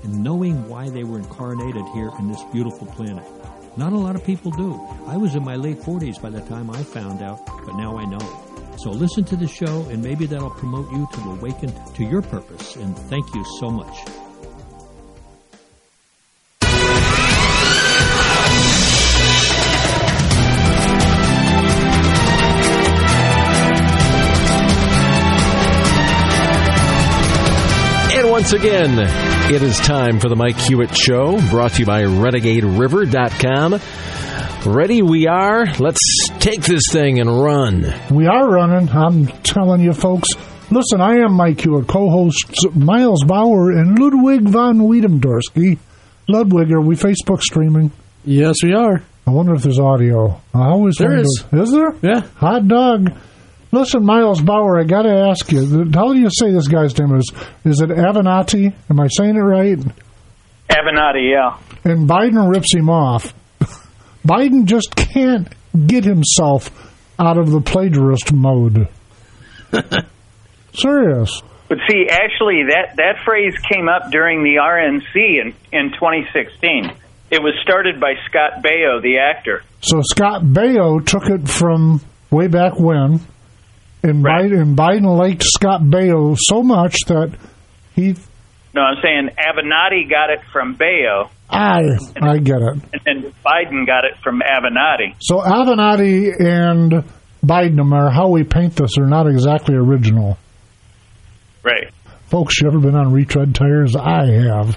and knowing why they were incarnated here in this beautiful planet. Not a lot of people do. I was in my late 40s by the time I found out, but now I know. So listen to the show, and maybe that'll promote you to awaken to your purpose. And thank you so much. Once again, it is time for the Mike Hewitt Show, brought to you by RenegadeRiver.com. Ready we are. Let's take this thing and run. We are running. I'm telling you, folks. Listen, I am Mike Hewitt, co-hosts Miles Bauer and Ludwig von Wiedemdorski. Ludwig, are we Facebook streaming? Yes, we are. I wonder if there's audio. I always there wonder. is. Is there? Yeah. Hot dog. Listen, Miles Bauer, I got to ask you, how do you say this guy's name is? Is it Avenatti? Am I saying it right? Avenatti, yeah. And Biden rips him off. Biden just can't get himself out of the plagiarist mode. Serious. But see, actually, that phrase came up during the RNC in 2016. It was started by Scott Baio, the actor. So Scott Baio took it from way back when. And, right. Biden liked Scott Baio so much that he... No, I'm saying Avenatti got it from Baio. I get it. And Biden got it from Avenatti. So Avenatti and Biden, no matter how we paint this, are not exactly original. Right. Folks, you ever been on retread tires? I have.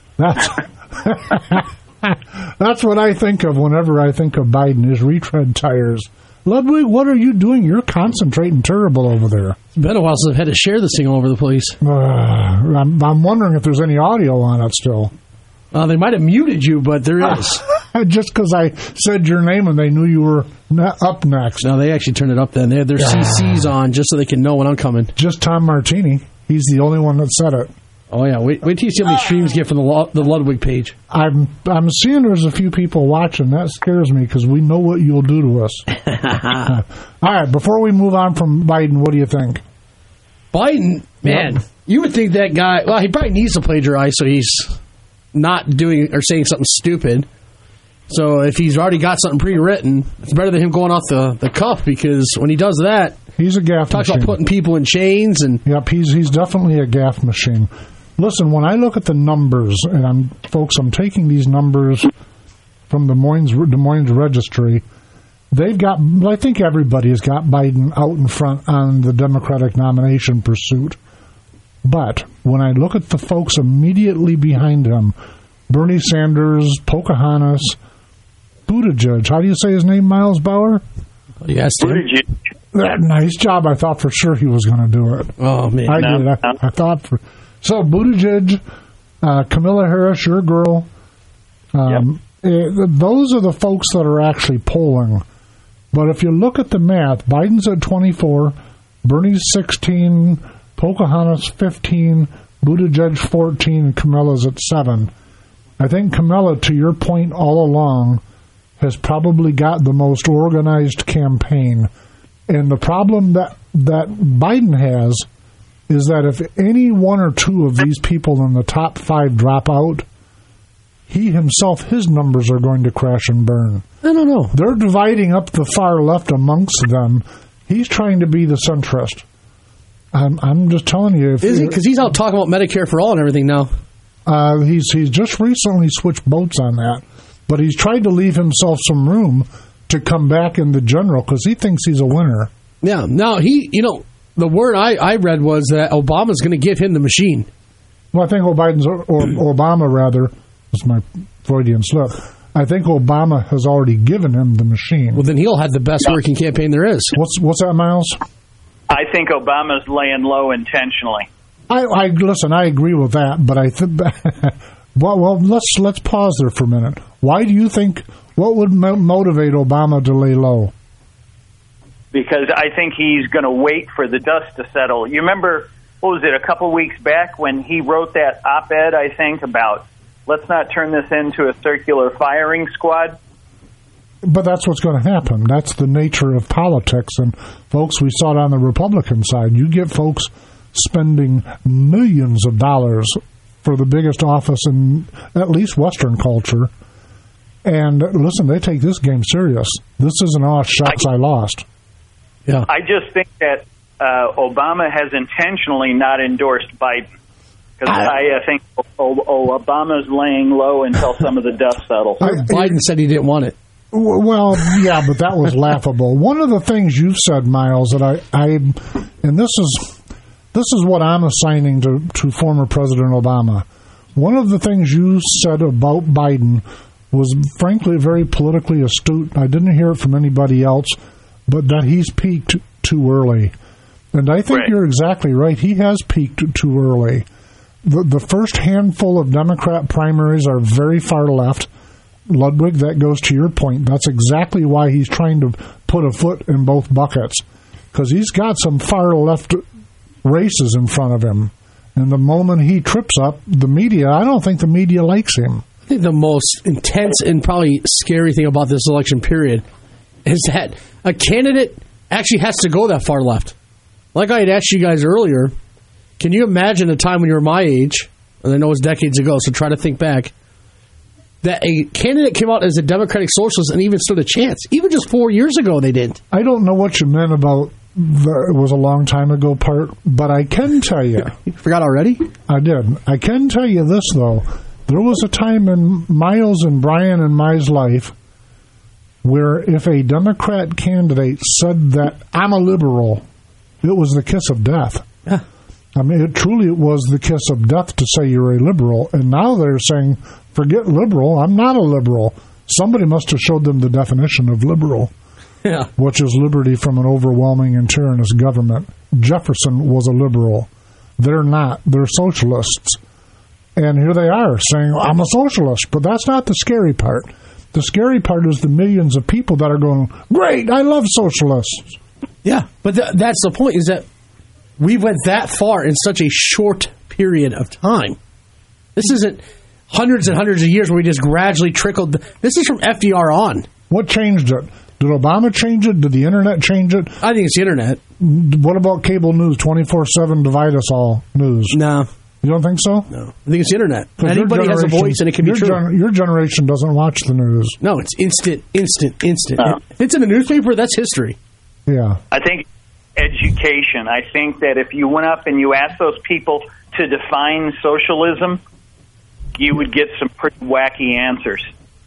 That's what I think of whenever I think of Biden, is retread tires. Ludwig, what are you doing? You're concentrating terrible over there. It's been a while since I've had to share this thing all over the place. I'm wondering if there's any audio on it still. They might have muted you, but there is. Just because I said your name and they knew you were up next. No, they actually turned it up then. They had their CCs on just so they can know when I'm coming. Just Tom Martini. He's the only one that said it. Oh, yeah. Wait till you see how many streams get from the Ludwig page. I'm seeing there's a few people watching. That scares me because we know what you'll do to us. All right, before we move on from Biden, what do you think? Biden, man, you would think that guy, well, he probably needs to plagiarize so he's not doing or saying something stupid. So if he's already got something pre-written, it's better than him going off the cuff, because when he does that, he's a gaff talks machine. About putting people in chains. And yep, he's definitely a gaff machine. Listen, when I look at the numbers, and I'm taking these numbers from Des Moines Registry, they've got, I think everybody has got Biden out in front on the Democratic nomination pursuit. But when I look at the folks immediately behind him, Bernie Sanders, Pocahontas, Buttigieg, how do you say his name, Miles Bauer? Yes, Buttigieg. Nice job. I thought for sure he was going to do it. Oh, man. I did. I thought for... So, Buttigieg, Kamala Harris, your girl, those are the folks that are actually polling. But if you look at the math, Biden's at 24, Bernie's 16, Pocahontas 15, Buttigieg 14, and Kamala's at 7. I think Kamala, to your point all along, has probably got the most organized campaign. And the problem that Biden has is that if any one or two of these people in the top 5 drop out, he himself, his numbers are going to crash and burn. I don't know. They're dividing up the far left amongst them. He's trying to be the centrist. I'm just telling you. Is he? Because he's out talking about Medicare for all and everything now. He's just recently switched boats on that. But he's tried to leave himself some room to come back in the general because he thinks he's a winner. Yeah. Now, the word I read was that Obama's going to give him the machine. Well, I think Obama, rather, that's my Freudian slip. I think Obama has already given him the machine. Well, then he'll have the best working campaign there is. What's that, Miles? I think Obama's laying low intentionally. Listen, I agree with that, but I think... well, let's pause there for a minute. Why do you think... What would motivate Obama to lay low? Because I think he's going to wait for the dust to settle. You remember, what was it, a couple weeks back when he wrote that op-ed, I think, about let's not turn this into a circular firing squad? But that's what's going to happen. That's the nature of politics. And, folks, we saw it on the Republican side. You get folks spending millions of dollars for the biggest office in at least Western culture. And listen, they take this game serious. This isn't, oh, shucks, I lost. Yeah. I just think that Obama has intentionally not endorsed Biden. Because I think Obama's laying low until some of the dust settles. Biden said he didn't want it. Well, yeah, but that was laughable. One of the things you've said, Miles, that and this is what I'm assigning to former President Obama. One of the things you said about Biden was, frankly, very politically astute. I didn't hear it from anybody else, but that he's peaked too early. And I think You're exactly right. He has peaked too early. The first handful of Democrat primaries are very far left. Ludwig, that goes to your point. That's exactly why he's trying to put a foot in both buckets, because he's got some far left races in front of him. And the moment he trips up, the media, I don't think the media likes him. I think the most intense and probably scary thing about this election period is that a candidate actually has to go that far left. Like I had asked you guys earlier, can you imagine a time when you were my age, and I know it was decades ago, so try to think back, that a candidate came out as a Democratic Socialist and even stood a chance? Even just 4 years ago, they didn't. I don't know what you meant about it was a long time ago part, but I can tell you. You forgot already? I did. I can tell you this, though. There was a time in Miles and Brian and my life where if a Democrat candidate said that I'm a liberal, it was the kiss of death. Yeah. I mean, it truly was the kiss of death to say you're a liberal. And now they're saying, forget liberal, I'm not a liberal. Somebody must have showed them the definition of liberal, which is liberty from an overwhelming and tyrannous government. Jefferson was a liberal. They're not. They're socialists. And here they are saying, I'm a socialist. But that's not the scary part. The scary part is the millions of people that are going, great, I love socialists. Yeah, but that's the point, is that we went that far in such a short period of time. This isn't hundreds and hundreds of years where we just gradually trickled. This is from FDR on. What changed it? Did Obama change it? Did the Internet change it? I think it's the Internet. What about cable news, 24/7 divide us all news? No. You don't think so? No. I think it's the Internet. Anybody has a voice and it can be true. Your generation doesn't watch the news. No, it's instant. If it's in the newspaper, that's history. Yeah. I think education. I think that if you went up and you asked those people to define socialism, you would get some pretty wacky answers.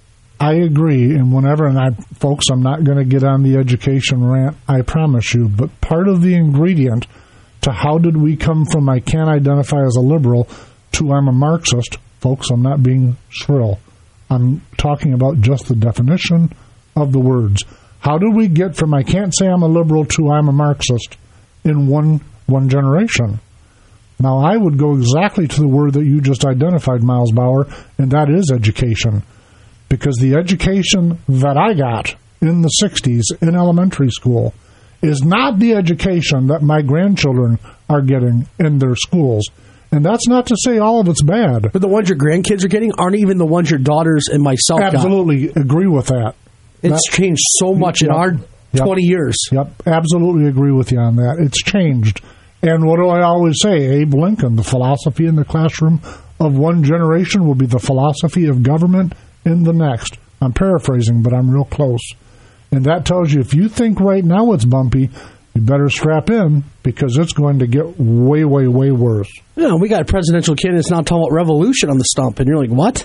I agree, and folks, I'm not going to get on the education rant, I promise you, but part of the ingredient to how did we come from I can't identify as a liberal to I'm a Marxist, folks, I'm not being shrill. I'm talking about just the definition of the words. How did we get from I can't say I'm a liberal to I'm a Marxist in one generation? Now, I would go exactly to the word that you just identified, Miles Bauer, and that is education. Because the education that I got in the 60s in elementary school is not the education that my grandchildren are getting in their schools. And that's not to say all of it's bad. But the ones your grandkids are getting aren't even the ones your daughters and myself got. Absolutely agree with that. It's changed so much in our 20 years. Yep, absolutely agree with you on that. It's changed. And what do I always say? Abe Lincoln, the philosophy in the classroom of one generation will be the philosophy of government in the next. I'm paraphrasing, but I'm real close. And that tells you if you think right now it's bumpy, you better strap in because it's going to get way, way, way worse. Yeah, we got presidential candidates now talking about revolution on the stump, and you're like, what?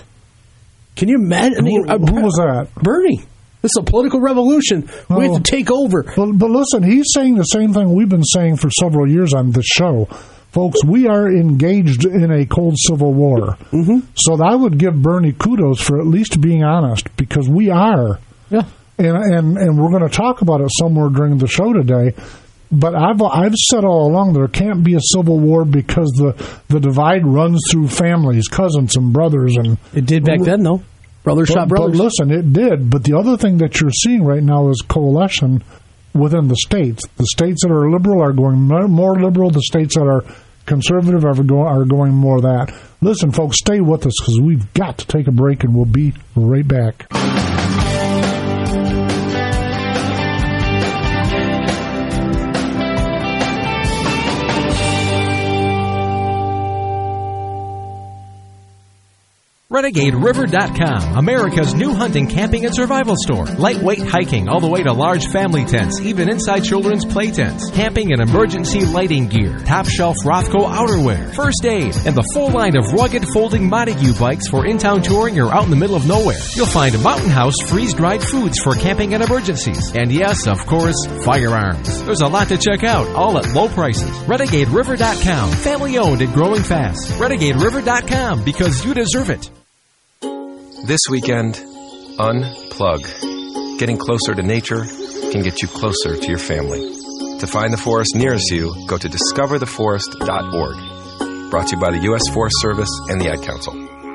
Can you imagine? Who was that? Bernie. This is a political revolution. We have to take over. But listen, he's saying the same thing we've been saying for several years on this show. Folks, we are engaged in a cold civil war. Mm-hmm. So I would give Bernie kudos for at least being honest, because we are. Yeah. And we're going to talk about it somewhere during the show today. But I've said all along there can't be a civil war because the divide runs through families, cousins and brothers. And it did back then, though. Brothers shot brothers. But listen, it did. But the other thing that you're seeing right now is coalition within the states. The states that are liberal are going more liberal. The states that are conservative are going more that. Listen, folks, stay with us because we've got to take a break, and we'll be right back. RenegadeRiver.com, America's new hunting, camping, and survival store. Lightweight hiking all the way to large family tents, even inside children's play tents. Camping and emergency lighting gear. Top shelf Rothko outerwear. First aid. And the full line of rugged folding Montague bikes for in-town touring or out in the middle of nowhere. You'll find Mountain House freeze-dried foods for camping and emergencies. And yes, of course, firearms. There's a lot to check out, all at low prices. RenegadeRiver.com, family owned and growing fast. RenegadeRiver.com, because you deserve it. This weekend, unplug. Getting closer to nature can get you closer to your family. To find the forest nearest you, go to discovertheforest.org. Brought to you by the U.S. Forest Service and the Ad Council.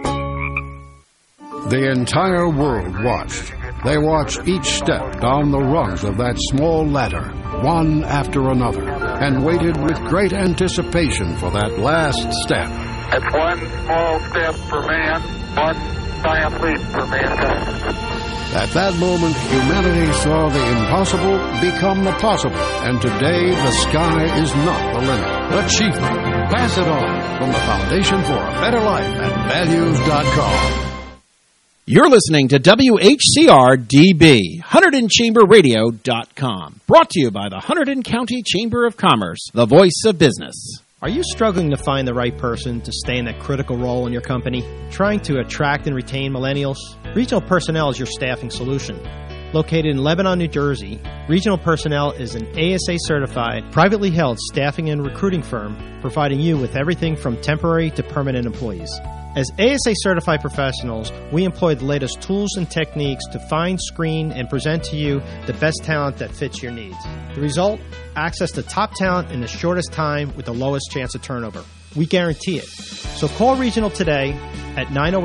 The entire world watched. They watched each step down the rungs of that small ladder, one after another, and waited with great anticipation for that last step. It's one small step for man, one giant leap for mankind. At that moment, humanity saw the impossible become the possible, and today the sky is not the limit. Achievement. Pass it on from the Foundation for a Better Life at values.com. You're listening to WHCR-DB, HunterdonChamberRadio.com. Brought to you by the Hunterdon County Chamber of Commerce, the voice of business. Are you struggling to find the right person to stay in that critical role in your company? Trying to attract and retain millennials? Regional Personnel is your staffing solution. Located in Lebanon, New Jersey, Regional Personnel is an ASA-certified, privately held staffing and recruiting firm providing you with everything from temporary to permanent employees. As ASA-certified professionals, we employ the latest tools and techniques to find, screen, and present to you the best talent that fits your needs. The result? Access to top talent in the shortest time with the lowest chance of turnover. We guarantee it. So call Regional today at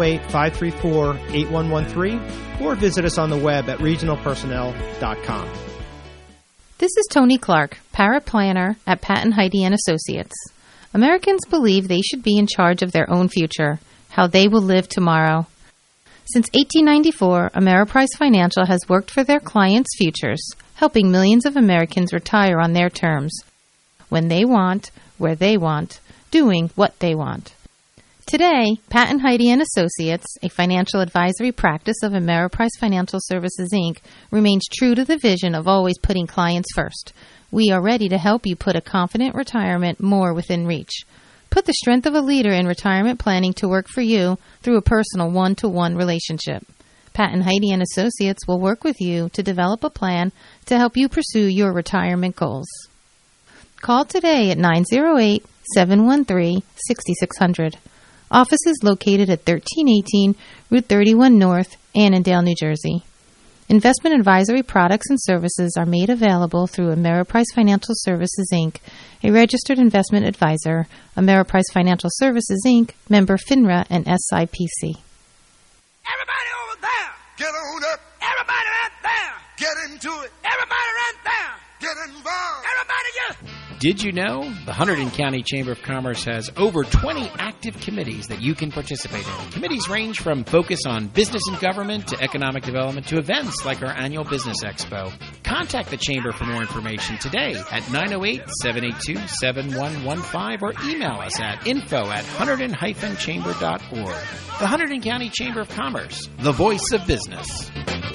908-534-8113 or visit us on the web at regionalpersonnel.com. This is Tony Clark, paraplanner at Pat and Heidi & Associates. Americans believe they should be in charge of their own future, how they will live tomorrow. Since 1894, Ameriprise Financial has worked for their clients' futures, helping millions of Americans retire on their terms, when they want, where they want, doing what they want. Today, Pat and Heidi & Associates, a financial advisory practice of Ameriprise Financial Services, Inc., remains true to the vision of always putting clients first. We are ready to help you put a confident retirement more within reach. Put the strength of a leader in retirement planning to work for you through a personal one-to-one relationship. Pat and Heidi & Associates will work with you to develop a plan to help you pursue your retirement goals. Call today at 908-713-6600. Office is located at 1318 Route 31 North, Annandale, New Jersey. Investment advisory products and services are made available through Ameriprise Financial Services, Inc., a registered investment advisor, Ameriprise Financial Services, Inc., member FINRA and SIPC. Everybody over there, get on up. Everybody right there, get into it. Everybody right there, get involved. Everybody just... Did you know the Hunterdon County Chamber of Commerce has over 20 active committees that you can participate in? Committees range from focus on business and government to economic development to events like our annual Business Expo. Contact the Chamber for more information today at 908-782-7115 or email us at info@hunterdon-chamber.org. The Hunterdon County Chamber of Commerce, the voice of business.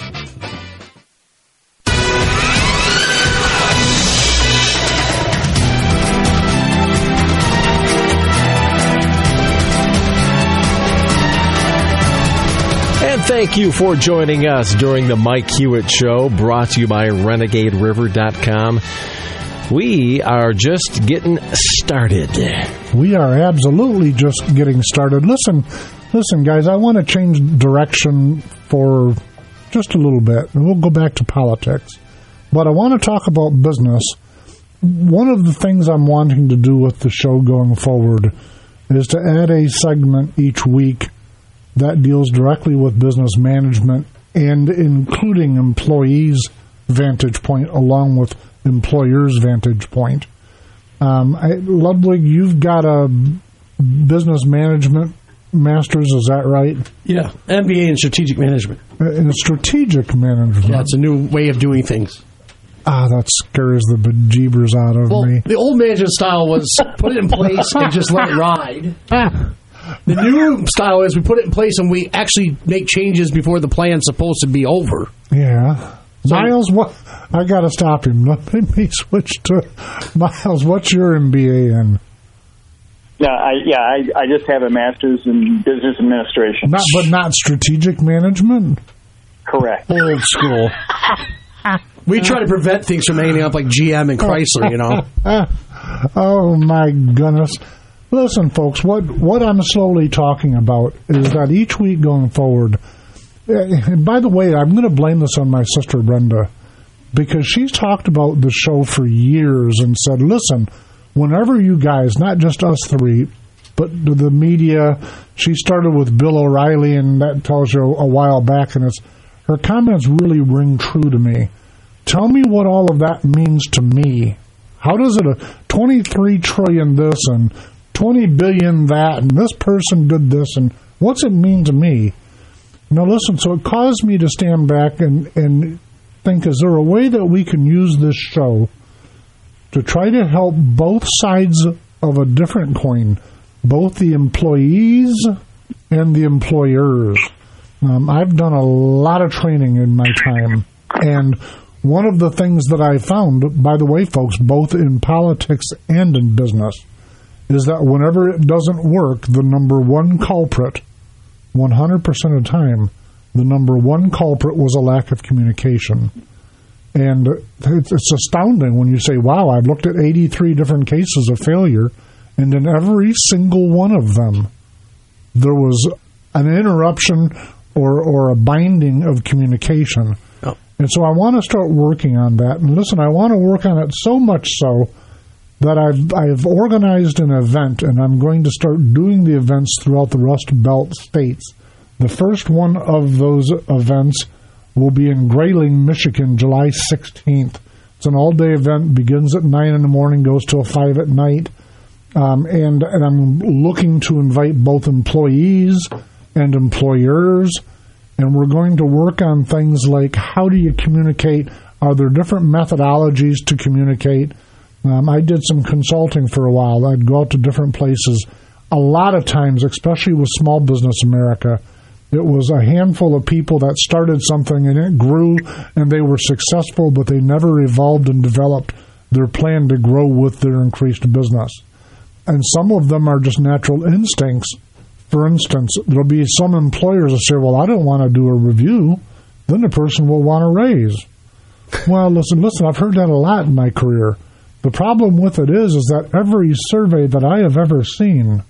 And thank you for joining us during the Mike Hewitt Show, brought to you by RenegadeRiver.com. We are just getting started. We are absolutely just getting started. Listen, guys, I want to change direction for just a little bit, and we'll go back to politics. But I want to talk about business. One of the things I'm wanting to do with the show going forward is to add a segment each week that deals directly with business management and including employees' vantage point along with employers' vantage point. Ludwig, you've got a business management master's, is that right? Yeah, MBA in strategic management. In strategic management. Yeah, it's a new way of doing things. That scares the bejeebers out of me. The old management style was put it in place and just let it ride. The new style is we put it in place and we actually make changes before the plan's supposed to be over. Yeah. Miles, what? I got to stop him. Let me switch to Miles. What's your MBA in? I just have a master's in business administration. But not strategic management? Correct. Old school. We try to prevent things from ending up like GM and Chrysler, you know. Oh, my goodness. Listen, folks, what I'm slowly talking about is that each week going forward, and by the way, I'm going to blame this on my sister Brenda, because she's talked about the show for years and said, listen, whenever you guys, not just us three, but the media, she started with Bill O'Reilly, and that tells you a while back, and her comments really ring true to me. Tell me what all of that means to me. How does it, 23 trillion this and 20 billion that, and this person did this, and what's it mean to me? Now listen, so it caused me to stand back and think, is there a way that we can use this show to try to help both sides of a different coin, both the employees and the employers? I've done a lot of training in my time, and one of the things that I found, by the way, folks, both in politics and in business, is that whenever it doesn't work, the number one culprit, 100% of the time, the number one culprit was a lack of communication. And it's astounding when you say, wow, I've looked at 83 different cases of failure, and in every single one of them, there was an interruption or a binding of communication. Oh. And so I want to start working on that. And listen, I want to work on it so much so that I've organized an event, and I'm going to start doing the events throughout the Rust Belt states. The first one of those events will be in Grayling, Michigan, July 16th. It's an all-day event, begins at 9 in the morning, goes till 5 at night. And I'm looking to invite both employees and employers, and we're going to work on things like how do you communicate? Are there different methodologies to communicate? I did some consulting for a while. I'd go out to different places. A lot of times, especially with Small Business America, it was a handful of people that started something and it grew and they were successful, but they never evolved and developed their plan to grow with their increased business. And some of them are just natural instincts. For instance, there'll be some employers that say, well, I don't want to do a review. Then the person will want a raise. Well, listen, I've heard that a lot in my career. The problem with it is that every survey that I have ever seen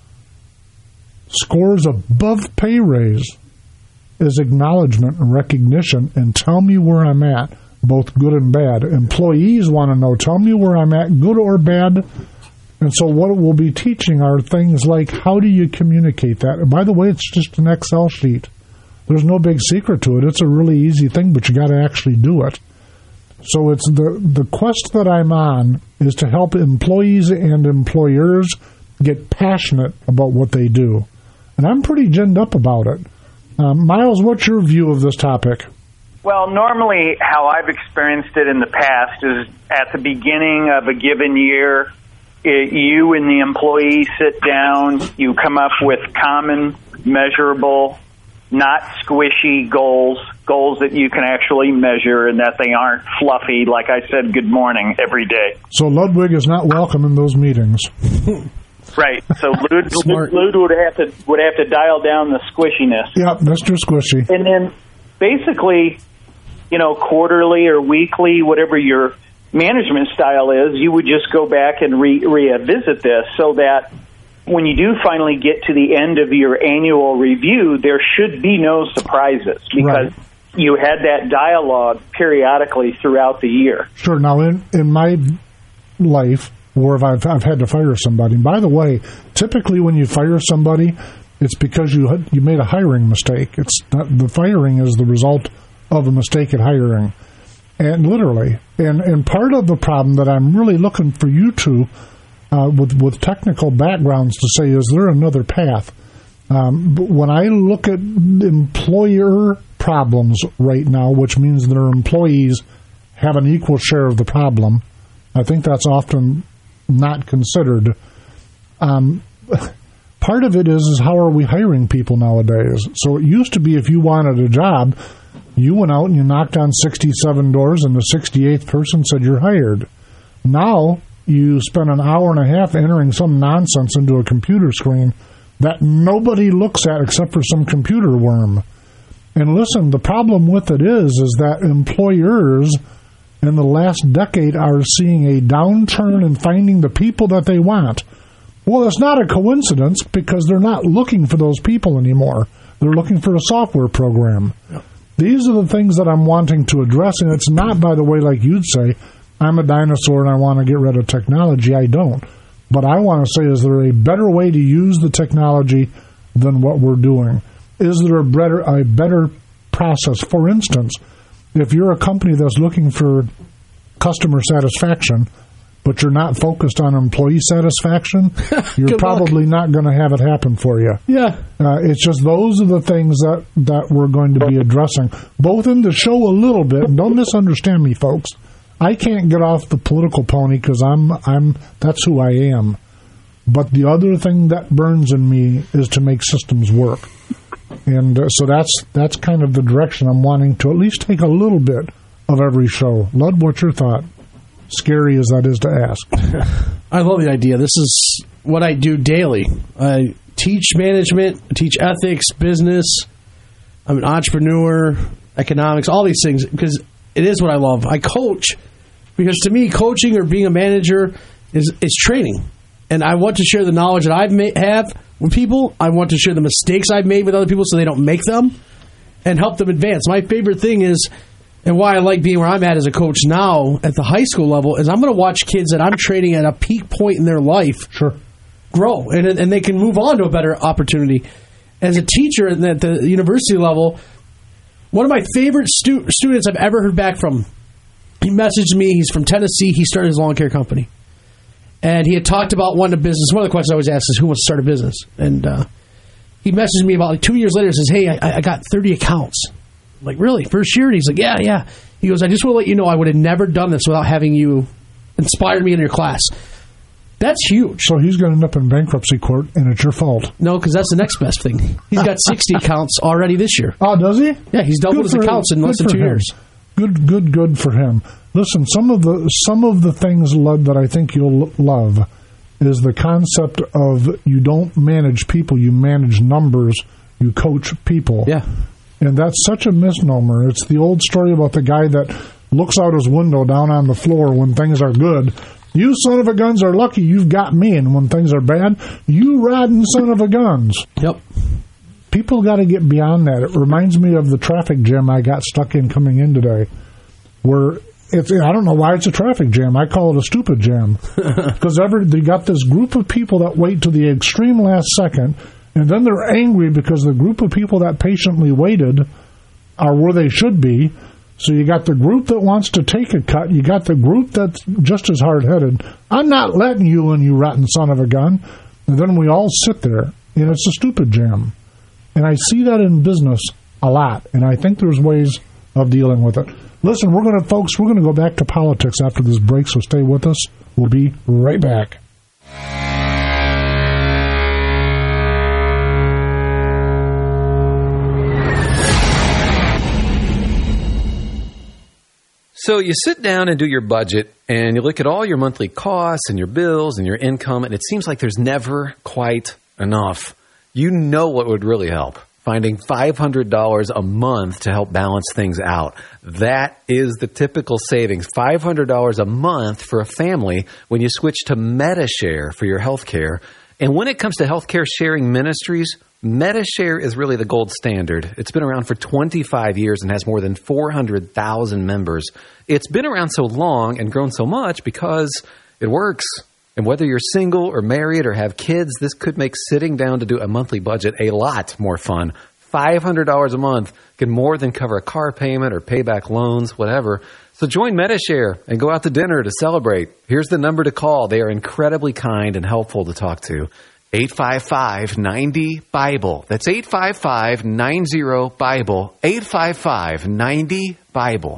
scores above pay raise is acknowledgement and recognition, and tell me where I'm at, both good and bad. Employees want to know, tell me where I'm at, good or bad. And so what we'll be teaching are things like how do you communicate that? And by the way, it's just an Excel sheet. There's no big secret to it. It's a really easy thing, but you got to actually do it. So it's the quest that I'm on is to help employees and employers get passionate about what they do. And I'm pretty ginned up about it. Miles, what's your view of this topic? Well, normally how I've experienced it in the past is at the beginning of a given year, you and the employee sit down, you come up with common, measurable, not squishy goals that you can actually measure and that they aren't fluffy, like I said, good morning every day. So Ludwig is not welcome in those meetings. Right. So Lud would have to dial down the squishiness. Yep, Mr. Squishy. And then basically, quarterly or weekly, whatever your management style is, you would just go back and revisit this so that when you do finally get to the end of your annual review, there should be no surprises because you had that dialogue periodically throughout the year. Sure. Now, in my life, where I've had to fire somebody, and by the way, typically when you fire somebody, it's because you made a hiring mistake. It's not, the firing is the result of a mistake at hiring. And literally, and part of the problem that I'm really looking for you two with technical backgrounds to say, is there another path? When I look at employer problems right now, which means their employees have an equal share of the problem, I think that's often not considered. Part part of it is how are we hiring people nowadays? So it used to be if you wanted a job, you went out and you knocked on 67 doors and the 68th person said you're hired. Now you spend an hour and a half entering some nonsense into a computer screen that nobody looks at except for some computer worm. And listen, the problem with it is that employers in the last decade are seeing a downturn in finding the people that they want. Well, it's not a coincidence because they're not looking for those people anymore. They're looking for a software program. Yep. These are the things that I'm wanting to address, and it's not, by the way, like you'd say, I'm a dinosaur and I want to get rid of technology. I don't. But I want to say, is there a better way to use the technology than what we're doing? Is there a better process? For instance, if you're a company that's looking for customer satisfaction, but you're not focused on employee satisfaction, you're probably not going to have it happen for you. Yeah. It's just those are the things that we're going to be addressing, both in the show a little bit. And don't misunderstand me, folks. I can't get off the political pony because that's who I am. But the other thing that burns in me is to make systems work. And so that's kind of the direction I'm wanting to at least take a little bit of every show. Lud, what's your thought? Scary as that is to ask. I love the idea. This is what I do daily. I teach management, I teach ethics, business. I'm an entrepreneur, economics, all these things, because it is what I love. I coach because to me, coaching or being a manager is training. And I want to share the knowledge that I have with people. I want to share the mistakes I've made with other people so they don't make them and help them advance. My favorite thing is, and why I like being where I'm at as a coach now at the high school level, is I'm going to watch kids that I'm training at a peak point in their life grow, and they can move on to a better opportunity. As a teacher at the university level, one of my favorite students I've ever heard back from, he messaged me. He's from Tennessee. He started his lawn care company. And he had talked about wanting a business. One of the questions I always ask is, who wants to start a business? And he messaged me about 2 years later and says, hey, I got 30 accounts. I'm like, really? First year? And he's like, yeah. He goes, I just want to let you know I would have never done this without having you inspire me in your class. That's huge. So he's going to end up in bankruptcy court, and it's your fault. No, because that's the next best thing. He's got 60 accounts already this year. Oh, does he? Yeah, he's doubled his accounts in less than 2 years. Good for him. Listen, some of the things that I think you'll love is the concept of you don't manage people, you manage numbers, you coach people. Yeah. And that's such a misnomer. It's the old story about the guy that looks out his window down on the floor when things are good. You son of a guns are lucky you've got me, and when things are bad, you rotten son of a guns. Yep. People got to get beyond that. It reminds me of the traffic jam I got stuck in coming in today, where I don't know why it's a traffic jam. I call it a stupid jam. Because they got this group of people that wait to the extreme last second, and then they're angry because the group of people that patiently waited are where they should be. So you got the group that wants to take a cut. You got the group that's just as hard-headed. I'm not letting you in, you rotten son of a gun. And then we all sit there, and it's a stupid jam. And I see that in business a lot, and I think there's ways of dealing with it. Listen, we're going to go back to politics after this break, so stay with us. We'll be right back. So you sit down and do your budget, and you look at all your monthly costs and your bills and your income, and it seems like there's never quite enough. You know what would really help? Finding $500 a month to help balance things out. That is the typical savings. $500 a month for a family when you switch to Medi-Share for your health care. And when it comes to healthcare sharing ministries, Medi-Share is really the gold standard. It's been around for 25 years and has more than 400,000 members. It's been around so long and grown so much because it works. And whether you're single or married or have kids, this could make sitting down to do a monthly budget a lot more fun. $500 a month can more than cover a car payment or pay back loans, whatever. So join Medi-Share and go out to dinner to celebrate. Here's the number to call. They are incredibly kind and helpful to talk to. 855-90-BIBLE. That's 855-90-BIBLE. 855-90-BIBLE.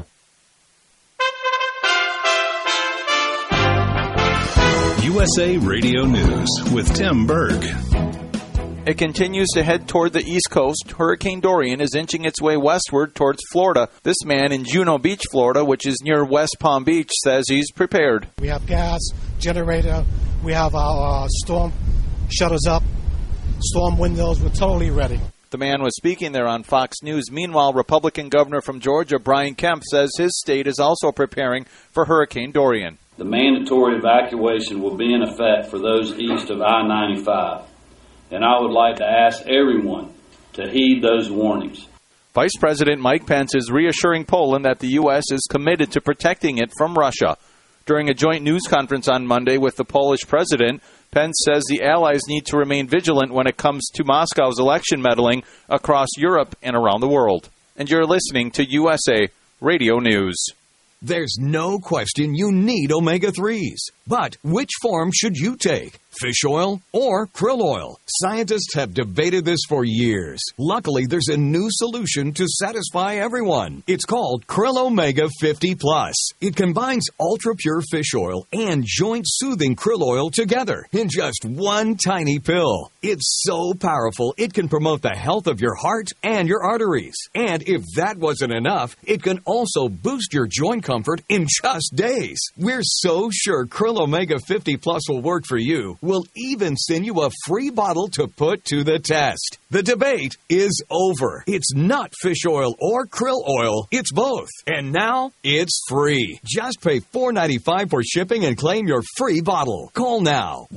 USA Radio News with Tim Berg. It continues to head toward the east coast. Hurricane Dorian is inching its way westward towards Florida. This man in Juno Beach, Florida, which is near West Palm Beach, says he's prepared. We have gas, generator, we have our storm shutters up, storm windows. We're totally ready. The man was speaking there on Fox News. Meanwhile, Republican governor from Georgia, Brian Kemp, says his state is also preparing for Hurricane Dorian. The mandatory evacuation will be in effect for those east of I-95, and I would like to ask everyone to heed those warnings. Vice President Mike Pence is reassuring Poland that the U.S. is committed to protecting it from Russia. During a joint news conference on Monday with the Polish president, Pence says the allies need to remain vigilant when it comes to Moscow's election meddling across Europe and around the world. And you're listening to USA Radio News. There's no question you need omega-3s. But which form should you take? Fish oil or krill oil? Scientists have debated this for years. Luckily, there's a new solution to satisfy everyone. It's called Krill Omega 50 Plus. It combines ultra-pure fish oil and joint-soothing krill oil together in just one tiny pill. It's so powerful, it can promote the health of your heart and your arteries. And if that wasn't enough, it can also boost your joint comfort in just days. We're so sure Krill Omega 50 Plus will work for you. We'll even send you a free bottle to put to the test. The debate is over. It's not fish oil or krill oil. It's both. And now it's free. Just pay $4.95 for shipping and claim your free bottle. Call now.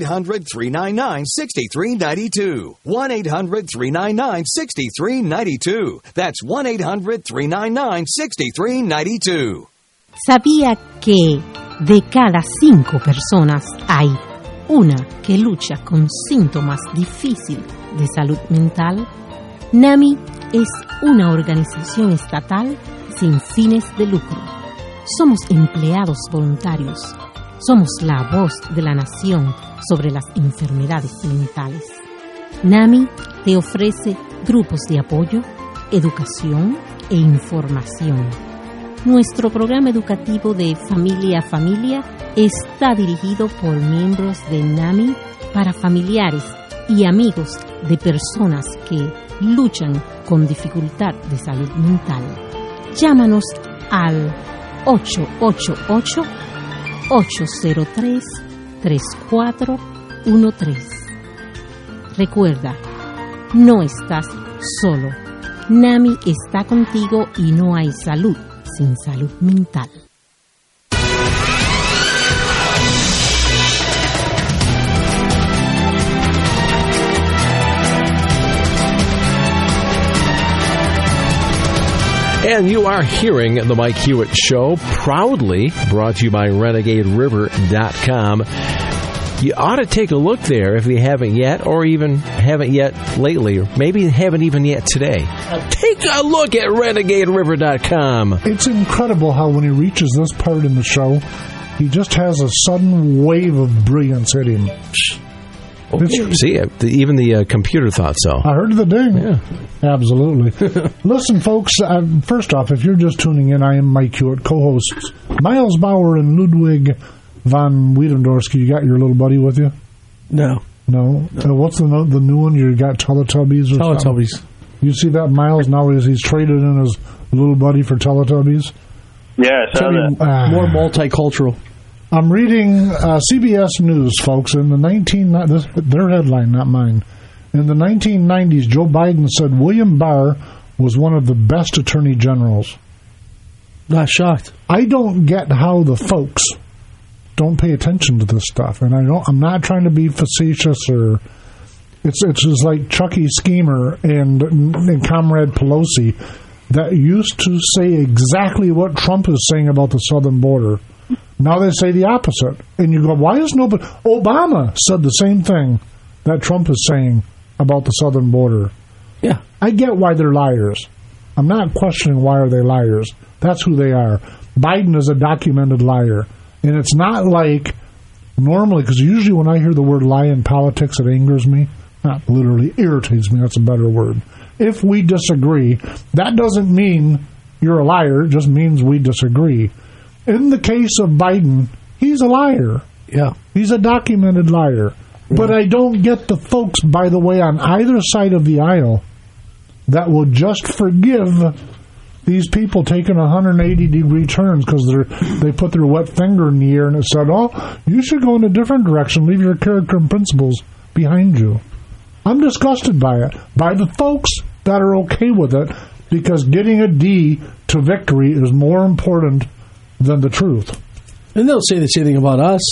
1-800-399-6392. 1-800-399-6392. That's 1-800-399-6392. ¿Sabía que de cada 5 personas hay una que lucha con síntomas difíciles de salud mental? NAMI es una organización estatal sin fines de lucro. Somos empleados voluntarios. Somos la voz de la nación sobre las enfermedades mentales. NAMI te ofrece grupos de apoyo, educación e información. Nuestro programa educativo de Familia a Familia está dirigido por miembros de NAMI para familiares y amigos de personas que luchan con dificultad de salud mental. Llámanos al 888-803-3413. Recuerda, no estás solo. NAMI está contigo y no hay salud sin salud mental. And you are hearing the Mike Hewitt Show, proudly brought to you by RenegadeRiver.com. You ought to take a look there if you haven't yet, or even haven't yet lately, or maybe haven't even yet today. Take a look at RenegadeRiver.com. It's incredible how when he reaches this part in the show, he just has a sudden wave of brilliance hit him. See, even the computer thought so. I heard the ding. Yeah. Absolutely. Listen, folks, first off, if you're just tuning in, I am Mike Hewitt, co-hosts Miles Bauer and Ludwig von Wiedendorski. You got your little buddy with you? No. What's the new one? You got Teletubbies or Teletubbies. Something? You see that, Miles? Now he's traded in his little buddy for Teletubbies? Yeah, I saw that. More multicultural. I'm reading CBS News, folks. In the their headline, not mine. In the 1990s, Joe Biden said William Barr was one of the best attorney generals. Not shocked. I don't get how the folks don't pay attention to this stuff, and I'm not trying to be facetious or. It's just like Chucky Schemer and Comrade Pelosi that used to say exactly what Trump is saying about the southern border. Now they say the opposite. And you go, why is nobody... Obama said the same thing that Trump is saying about the southern border. Yeah. I get why they're liars. I'm not questioning why are they liars. That's who they are. Biden is a documented liar. And it's not like normally, because usually when I hear the word lie in politics, it angers me. Not literally, irritates me. That's a better word. If we disagree, that doesn't mean you're a liar. It just means we disagree. In the case of Biden, he's a liar. Yeah. He's a documented liar. But I don't get the folks, by the way, on either side of the aisle that will just forgive these people taking 180-degree turns because they put their wet finger in the air and it said, oh, you should go in a different direction, leave your character and principles behind you. I'm disgusted by it, by the folks that are okay with it, because getting a D to victory is more important than the truth. And they'll say the same thing about us.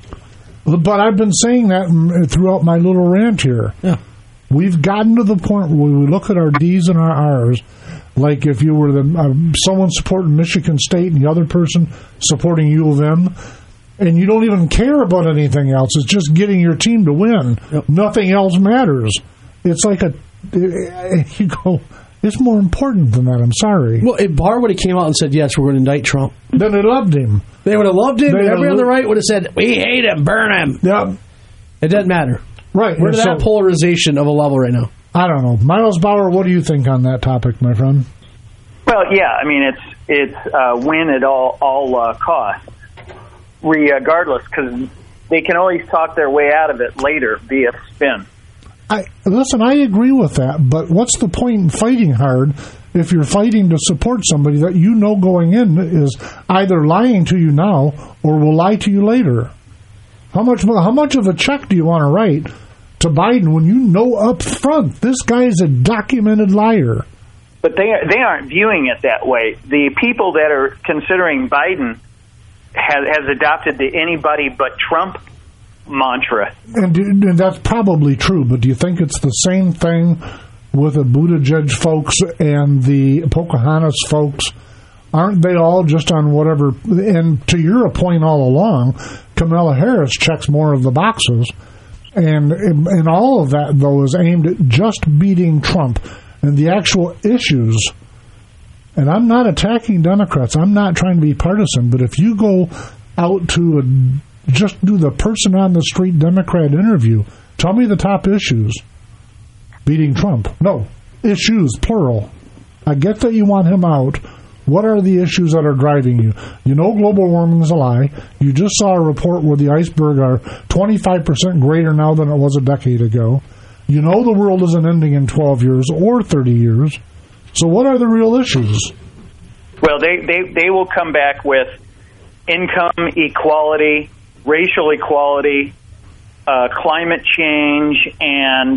But I've been saying that throughout my little rant here. Yeah. We've gotten to the point where we look at our D's and our R's, like if you were someone supporting Michigan State and the other person supporting U of M, and you don't even care about anything else. It's just getting your team to win. Yep. Nothing else matters. It's like you go, it's more important than that. I'm sorry. Well, if Barr would have came out and said, yes, we're going to indict Trump, then they loved him. They would have loved him, and everyone on the right would have said, we hate him, burn him. Yep. It doesn't matter. Right. We're to that polarization of a level right now. I don't know. Miles Bauer, what do you think on that topic, my friend? Well, yeah, I mean, it's win at all costs, regardless, because they can always talk their way out of it later via spin. Listen, I agree with that, but what's the point in fighting hard if you're fighting to support somebody that you know going in is either lying to you now or will lie to you later? How much of a check do you want to write to Biden when you know up front this guy is a documented liar? But they aren't viewing it that way. The people that are considering Biden has adopted the anybody but Trump mantra. And that's probably true, but do you think it's the same thing with the Buttigieg folks and the Pocahontas folks? Aren't they all just on whatever? And to your point all along, Kamala Harris checks more of the boxes. And all of that, though, is aimed at just beating Trump. And the actual issues, and I'm not attacking Democrats, I'm not trying to be partisan, but if you go out to just do the person on the street Democrat interview, tell me the top issues. Beating Trump. No, issues, plural. I get that you want him out. What are the issues that are driving you? You know global warming is a lie. You just saw a report where the iceberg are 25% greater now than it was a decade ago. You know the world isn't ending in 12 years or 30 years. So what are the real issues? Well, they will come back with income equality, racial equality, climate change, and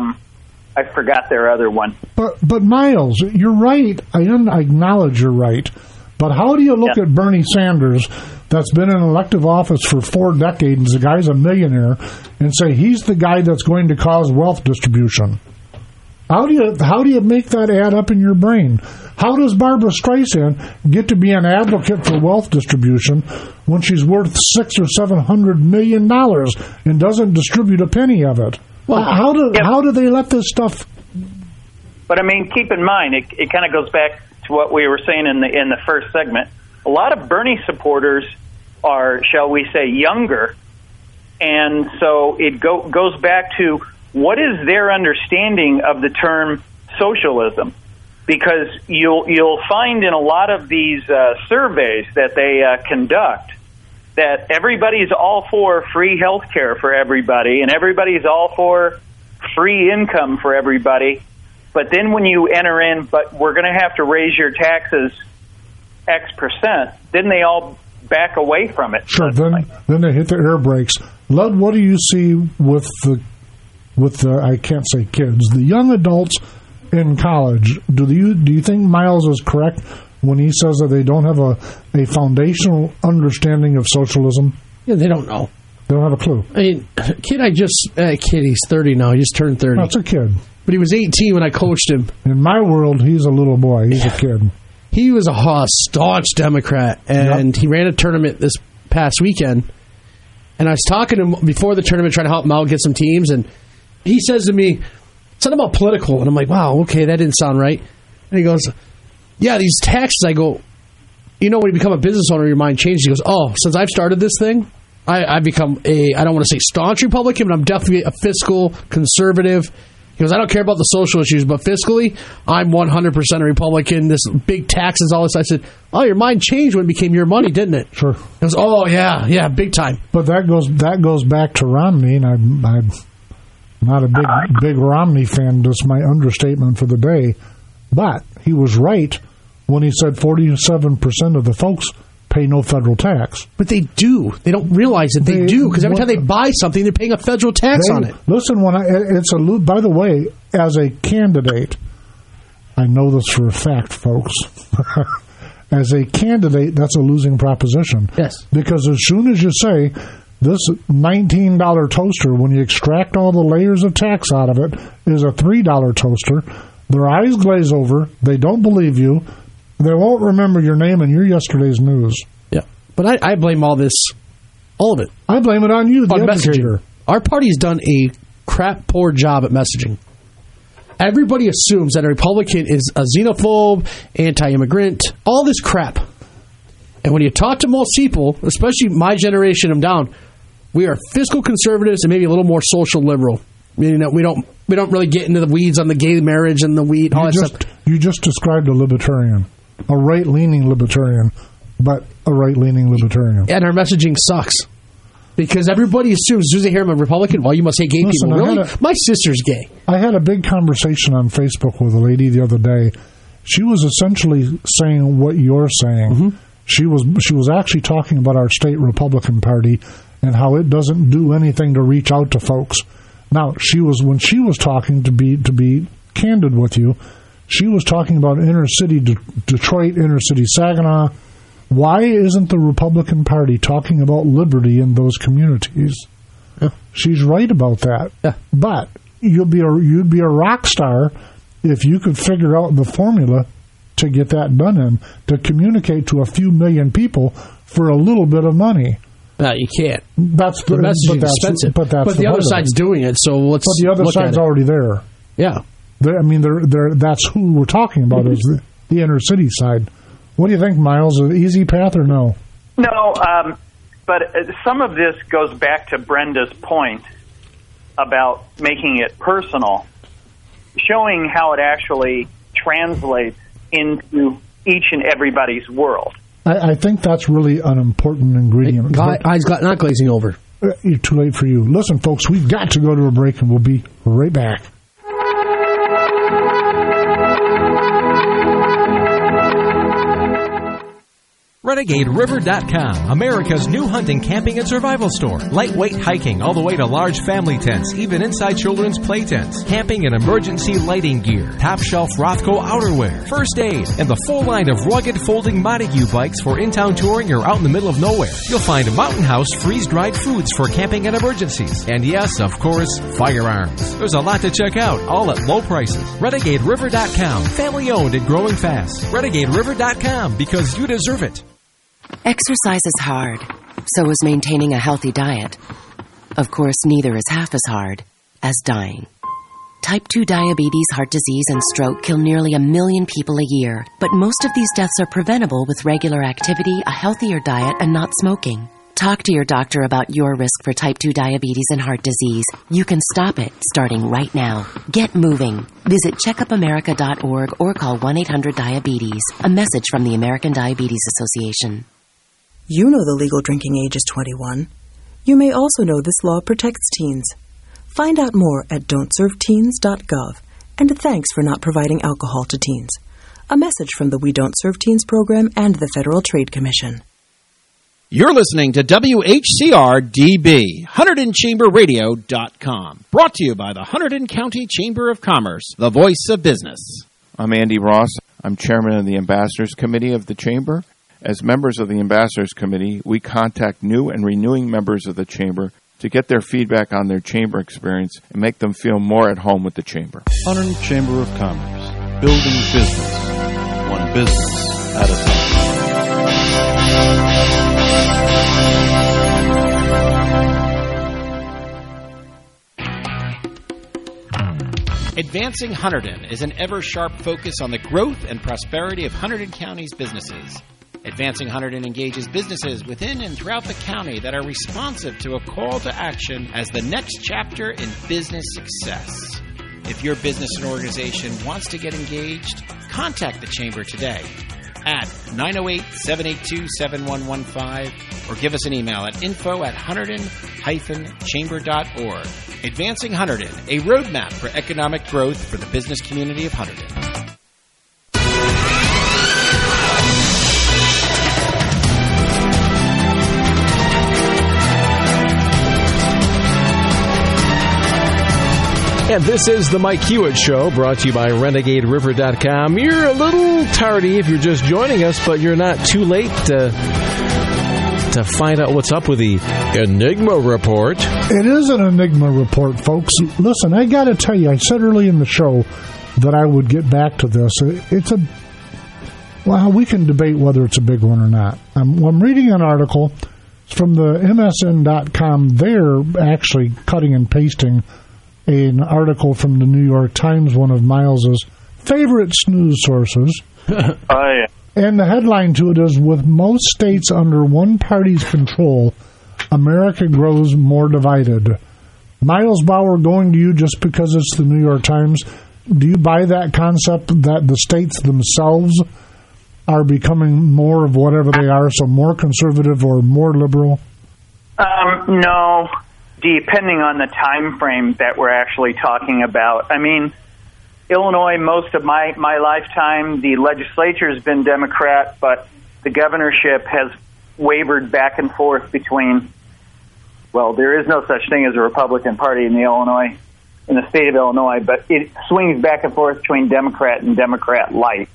I forgot their other one. But Miles, you're right. I acknowledge you're right. But how do you look at Bernie Sanders, that's been in elective office for 4 decades, the guy's a millionaire, and say he's the guy that's going to cause wealth distribution? How do you make that add up in your brain? How does Barbara Streisand get to be an advocate for wealth distribution when she's worth $600 or $700 million and doesn't distribute a penny of it? Well, how do they let this stuff? But I mean, keep in mind, it kind of goes back to what we were saying in the first segment. A lot of Bernie supporters are, shall we say, younger, and so it goes back to what is their understanding of the term socialism? Because you'll find in a lot of these surveys that they conduct that everybody's all for free health care for everybody, and everybody's all for free income for everybody. But then when you enter in, but we're going to have to raise your taxes X%, then they all back away from it. Sure, then they hit the air brakes. Lud, what do you see with the I can't say kids, the young adults in college? Do you think Miles is correct when he says that they don't have a foundational understanding of socialism? Yeah, they don't know. They don't have a clue. I mean, kid, he's 30 now. He just turned 30. That's a kid. But he was 18 when I coached him. In my world, he's a little boy. He's a kid. He was a staunch Democrat, and he ran a tournament this past weekend. And I was talking to him before the tournament, trying to help him out, get some teams, and he says to me, something about political. And I'm like, wow, okay, that didn't sound right. And he goes, yeah, these taxes. I go, you know, when you become a business owner, your mind changes. He goes, oh, since I've started this thing, I've become I don't want to say staunch Republican, but I'm definitely a fiscal conservative. He goes, I don't care about the social issues, but fiscally, I'm 100% a Republican. This big taxes, all this. I said, oh, your mind changed when it became your money, didn't it? Sure. He goes, oh, yeah, big time. But that goes back to Romney, and I'm not a big Romney fan. That's my understatement for the day. But he was right when he said 47% of the folks pay no federal tax. But they do. They don't realize that they do, because every time they buy something, they're paying a federal tax on it. Listen, by the way, as a candidate, I know this for a fact, folks. As a candidate, that's a losing proposition. Yes. Because as soon as you say this $19 toaster, when you extract all the layers of tax out of it, is a $3 toaster, their eyes glaze over. They don't believe you. They won't remember your name and your yesterday's news. Yeah. But I blame all of it. I blame it on you, the educator. Our party's done a crap poor job at messaging. Everybody assumes that a Republican is a xenophobe, anti-immigrant, all this crap. And when you talk to most people, especially my generation and down, we are fiscal conservatives and maybe a little more social liberal. Meaning that we don't really get into the weeds on the gay marriage and the weed, all that stuff. You just described a libertarian. A right-leaning libertarian, but a right-leaning libertarian. And our messaging sucks. Because everybody assumes, as soon as they hear I'm a Republican, well, you must hate gay people. Really? My sister's gay. I had a big conversation on Facebook with a lady the other day. She was essentially saying what you're saying. Mm-hmm. She was actually talking about our state Republican Party and how it doesn't do anything to reach out to folks. Now, when she was talking, to be candid with you, she was talking about inner city Detroit, inner city Saginaw. Why isn't the Republican Party talking about liberty in those communities? Yeah. She's right about that. Yeah. But you'd be a rock star if you could figure out the formula to get that done in, to communicate to a few million people for a little bit of money. No, you can't. That's the message is expensive. But the other side's doing it, so let's. But the other side's already there. Yeah. That's who we're talking about, is the inner city side. What do you think, Miles? An easy path or no? No, but some of this goes back to Brenda's point about making it personal, showing how it actually translates into each and everybody's world. I think that's really an important ingredient. Eyes not glazing over. Too late for you. Listen, folks, we've got to go to a break, and we'll be right back. RenegadeRiver.com, America's new hunting, camping, and survival store. Lightweight hiking all the way to large family tents, even inside children's play tents. Camping and emergency lighting gear. Top shelf Rothco outerwear. First aid. And the full line of rugged folding Montague bikes for in-town touring or out in the middle of nowhere. You'll find Mountain House freeze-dried foods for camping and emergencies. And yes, of course, firearms. There's a lot to check out, all at low prices. RenegadeRiver.com. Family owned and growing fast. RenegadeRiver.com, because you deserve it. Exercise is hard. So is maintaining a healthy diet. Of course, neither is half as hard as dying. Type 2 diabetes, heart disease, and stroke kill nearly 1 million people a year. But most of these deaths are preventable with regular activity, a healthier diet, and not smoking. Talk to your doctor about your risk for type 2 diabetes and heart disease. You can stop it starting right now. Get moving. Visit checkupamerica.org or call 1-800-DIABETES. A message from the American Diabetes Association. You know the legal drinking age is 21. You may also know this law protects teens. Find out more at don'tserveteens.gov. And thanks for not providing alcohol to teens. A message from the We Don't Serve Teens program and the Federal Trade Commission. You're listening to WHCR-DB, HunterdonChamberRadio.com. Brought to you by the Hunterdon County Chamber of Commerce, the voice of business. I'm Andy Ross. I'm chairman of the Ambassadors Committee of the Chamber. As members of the Ambassadors Committee, we contact new and renewing members of the Chamber to get their feedback on their Chamber experience and make them feel more at home with the Chamber. Hunterdon Chamber of Commerce, building business, one business at a time. Advancing Hunterdon is an ever-sharp focus on the growth and prosperity of Hunterdon County's businesses. Advancing Hunterdon engages businesses within and throughout the county that are responsive to a call to action as the next chapter in business success. If your business and organization wants to get engaged, contact the Chamber today at 908-782-7115 or give us an email at info@Hunterdon-chamber.org. Advancing Hunterdon, a roadmap for economic growth for the business community of Hunterdon. And this is the Mike Hewitt Show, brought to you by RenegadeRiver.com. You're a little tardy if you're just joining us, but you're not too late to find out what's up with the Enigma Report. It is an Enigma Report, folks. Listen, I got to tell you, I said early in the show that I would get back to this. Well, we can debate whether it's a big one or not. I'm reading an article from the MSN.com. They're actually cutting and pasting an article from the New York Times, one of Miles's favorite news sources. Oh, yeah. And the headline to it is, with most states under one party's control, America grows more divided. Miles Bauer, going to you just because it's the New York Times. Do you buy that concept that the states themselves are becoming more of whatever they are, so more conservative or more liberal? No. Depending on the time frame that we're actually talking about. I mean, Illinois, most of my lifetime, the legislature has been Democrat, but the governorship has wavered back and forth between, well, there is no such thing as a Republican Party in the state of Illinois, but it swings back and forth between Democrat and Democrat light.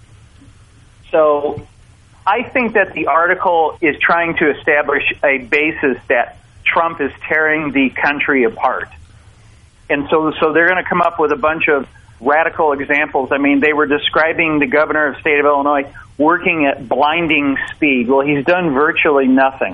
So I think that the article is trying to establish a basis that Trump is tearing the country apart. And so they're going to come up with a bunch of radical examples. I mean, they were describing the governor of the state of Illinois working at blinding speed. Well, he's done virtually nothing.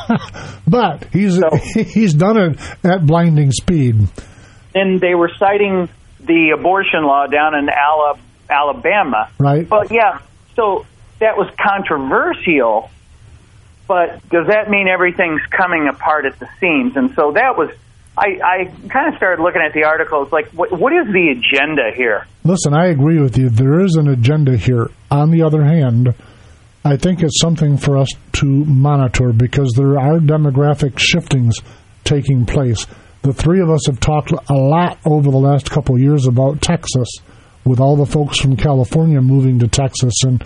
But he's done it at blinding speed. And they were citing the abortion law down in Alabama. Right. But, yeah, so that was controversial. But does that mean everything's coming apart at the seams? And so that was, I kind of started looking at the article. It's like, what is the agenda here? Listen, I agree with you. There is an agenda here. On the other hand, I think it's something for us to monitor because there are demographic shiftings taking place. The three of us have talked a lot over the last couple of years about Texas, with all the folks from California moving to Texas. And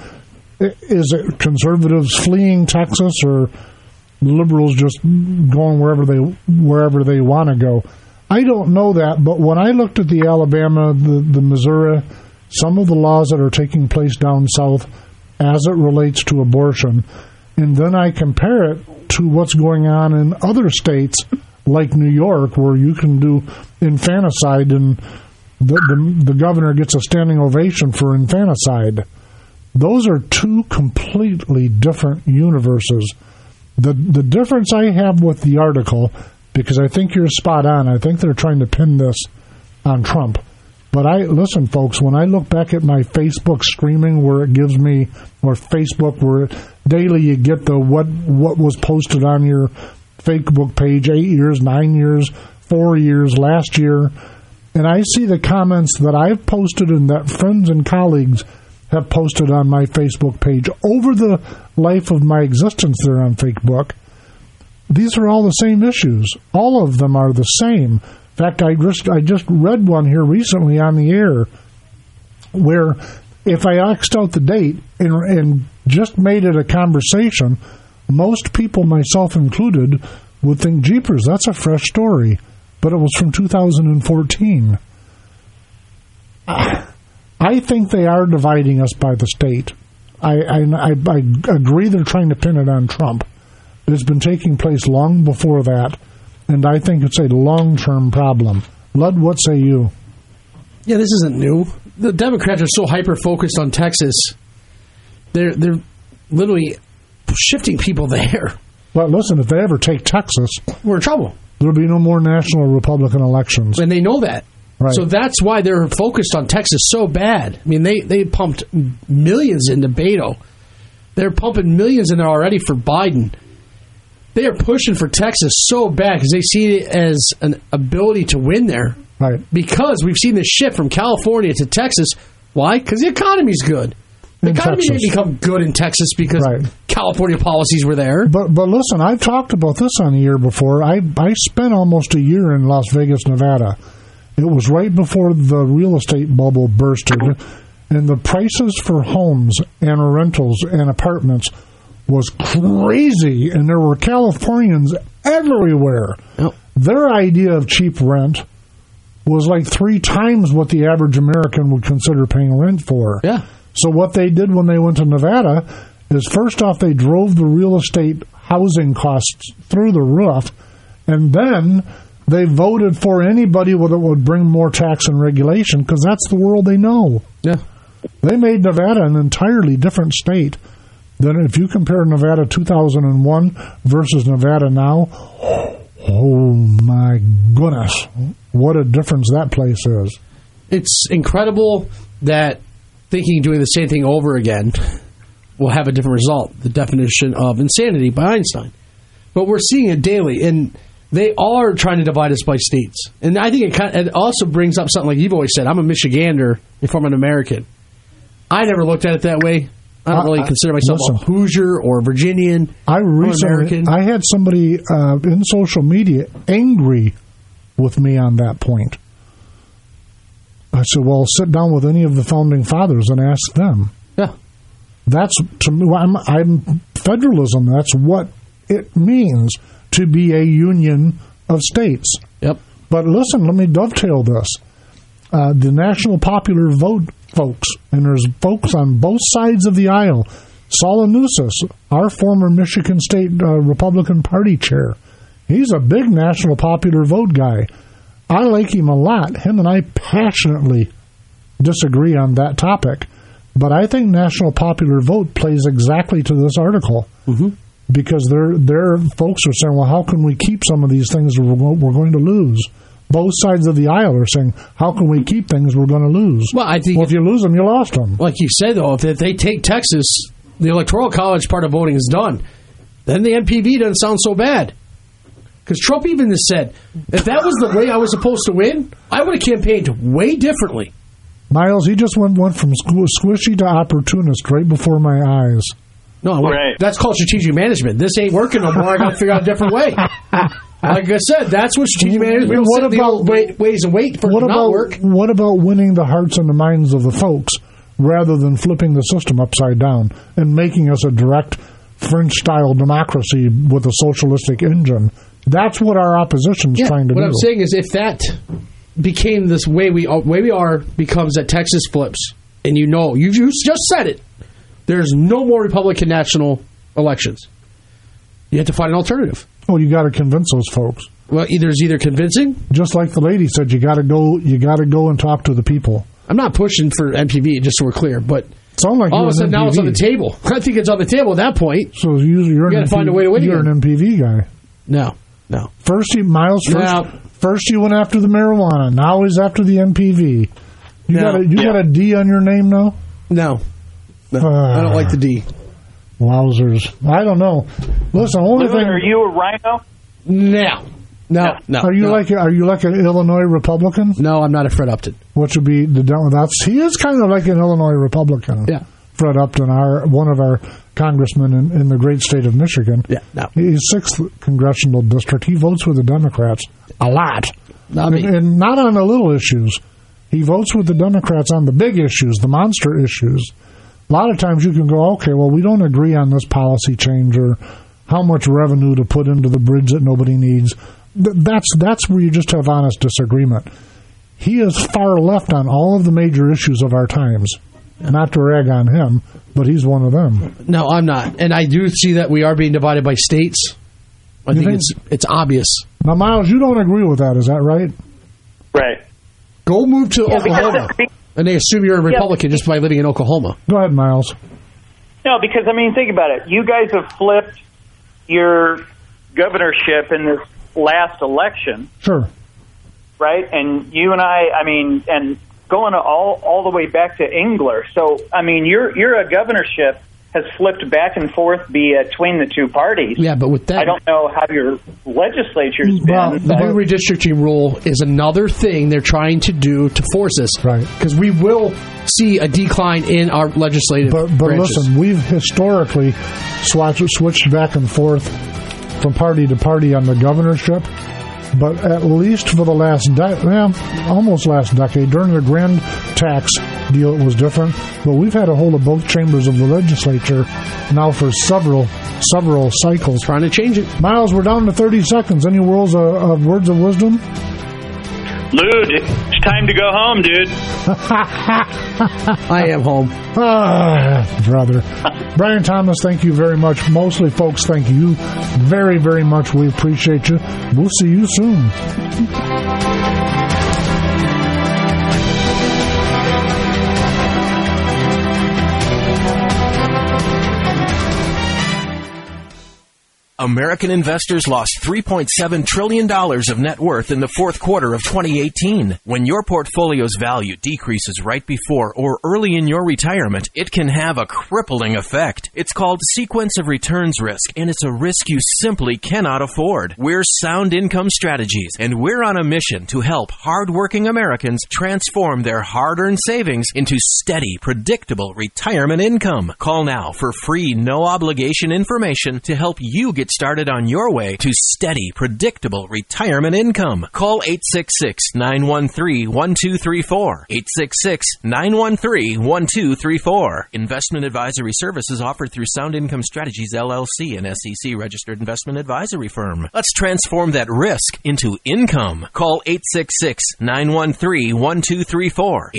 is it conservatives fleeing Texas or liberals just going wherever they want to go? I don't know that, but when I looked at the Alabama, the Missouri, some of the laws that are taking place down south as it relates to abortion, and then I compare it to what's going on in other states like New York, where you can do infanticide and the governor gets a standing ovation for infanticide. Those are two completely different universes. The difference I have with the article, because I think you're spot on, I think they're trying to pin this on Trump. But listen, folks, when I look back at my Facebook streaming where it gives me, or Facebook where daily you get the what was posted on your Facebook page 8 years, 9 years, 4 years, last year, and I see the comments that I've posted and that friends and colleagues have posted on my Facebook page over the life of my existence there on Facebook. These are all the same issues. All of them are the same. In fact, I just read one here recently on the air where if I X'd out the date and just made it a conversation, most people, myself included, would think, jeepers, that's a fresh story. But it was from 2014. I think they are dividing us by the state. I agree they're trying to pin it on Trump. It's been taking place long before that, and I think it's a long-term problem. Lud, what say you? Yeah, this isn't new. The Democrats are so hyper-focused on Texas. They're literally shifting people there. Well, listen, if they ever take Texas, we're in trouble. There'll be no more national Republican elections. And they know that. Right. So that's why they're focused on Texas so bad. I mean, they pumped millions into Beto. They're pumping millions in there already for Biden. They are pushing for Texas so bad because they see it as an ability to win there. Right. Because we've seen this shift from California to Texas. Why? Because the economy's good. The economy didn't become good in Texas because California policies were there. But listen, I've talked about this on the air before. I spent almost a year in Las Vegas, Nevada. It was right before the real estate bubble bursted, and the prices for homes and rentals and apartments was crazy, and there were Californians everywhere. Yep. Their idea of cheap rent was like 3 times what the average American would consider paying rent for. Yeah. So what they did when they went to Nevada is, first off, they drove the real estate housing costs through the roof, and then they voted for anybody that would bring more tax and regulation, because that's the world they know. Yeah. They made Nevada an entirely different state than if you compare Nevada 2001 versus Nevada now. Oh, my goodness. What a difference that place is. It's incredible that thinking doing the same thing over again will have a different result. The definition of insanity by Einstein. But we're seeing it daily, and they are trying to divide us by states. And I think it also brings up something like you've always said. I'm a Michigander if I'm an American. I never looked at it that way. I don't really consider myself a Hoosier or Virginian. I had somebody in social media angry with me on that point. I said, well, sit down with any of the founding fathers and ask them. Yeah. That's, to me, I'm federalism. That's what it means to be a union of states. Yep. But listen, let me dovetail this. The national popular vote folks, and there's folks on both sides of the aisle. Saul Anousis, our former Michigan State Republican Party chair, he's a big national popular vote guy. I like him a lot. Him and I passionately disagree on that topic. But I think national popular vote plays exactly to this article. Mm-hmm. Because their folks are saying, well, how can we keep some of these things we're going to lose? Both sides of the aisle are saying, how can we keep things we're going to lose? Well, I think if you lose them, you lost them. Like you said, though, if they take Texas, the Electoral College part of voting is done. Then the MPV doesn't sound so bad. Because Trump even has said, if that was the way I was supposed to win, I would have campaigned way differently. Miles, he just went from squishy to opportunist right before my eyes. No, that's called strategic management. This ain't working no more. I got to figure out a different way. Like I said, that's what strategic management. What about ways and wait for it to not work? What about winning the hearts and the minds of the folks rather than flipping the system upside down and making us a direct French-style democracy with a socialistic engine? That's what our opposition is trying to do. What I'm saying is, if that became this way we are, becomes that Texas flips, and you just said it. There's no more Republican national elections. You have to find an alternative. Oh, you got to convince those folks. Well, there's either convincing, just like the lady said, you got to go and talk to the people. I'm not pushing for MPV, just so we're clear, but like all of a sudden now it's on the table. I think it's on the table at that point. So you got to find a way to win. You're an MPV guy. No. First you went after the marijuana. Now he's after the MPV. You got a D on your name now? No. I don't like the D. Wowzers. I don't know. Listen, are you a rhino? No. Are you like an Illinois Republican? No, I'm not a Fred Upton. What should be he is kind of like an Illinois Republican. Yeah. Fred Upton, one of our congressmen in the great state of Michigan. Yeah. No. He's 6th congressional district. He votes with the Democrats a lot. And not on the little issues. He votes with the Democrats on the big issues, the monster issues. A lot of times you can go, okay, well, we don't agree on this policy change or how much revenue to put into the bridge that nobody needs. That's where you just have honest disagreement. He is far left on all of the major issues of our times. Not to rag on him, but he's one of them. No, I'm not. And I do see that we are being divided by states. I think it's obvious. Now, Miles, you don't agree with that, is that right? Right. Go move to Oklahoma. And they assume you're a Republican just by living in Oklahoma. Go ahead, Miles. No, because, think about it. You guys have flipped your governorship in this last election. Sure. Right? And you and and going all the way back to Engler. So, you're a governorship has flipped back and forth between the two parties. Yeah, but with that, I don't know how your legislature's been. Well, the new redistricting rule is another thing they're trying to do to force us. Right. Because we will see a decline in our legislative But branches. listen, we've historically switched back and forth from party to party on the governorship. But at least for the almost last decade, during the grand tax deal, it was different. But we've had a hold of both chambers of the legislature now for several cycles. Trying to change it. Miles, we're down to 30 seconds. Any words of wisdom? Lude, it's time to go home, dude. I am home. Brother. Brian Thomas, thank you very much. Mostly, folks, thank you very, very much. We appreciate you. We'll see you soon. American investors lost $3.7 trillion of net worth in the fourth quarter of 2018. When your portfolio's value decreases right before or early in your retirement, it can have a crippling effect. It's called sequence of returns risk, and it's a risk you simply cannot afford. We're Sound Income Strategies, and we're on a mission to help hardworking Americans transform their hard-earned savings into steady, predictable retirement income. Call now for free, no-obligation information to help you get started on your way to steady, predictable retirement income. Call 866-913-1234. 866-913-1234. Investment advisory services offered through Sound Income Strategies, LLC, an SEC-registered investment advisory firm. Let's transform that risk into income. Call 866-913-1234.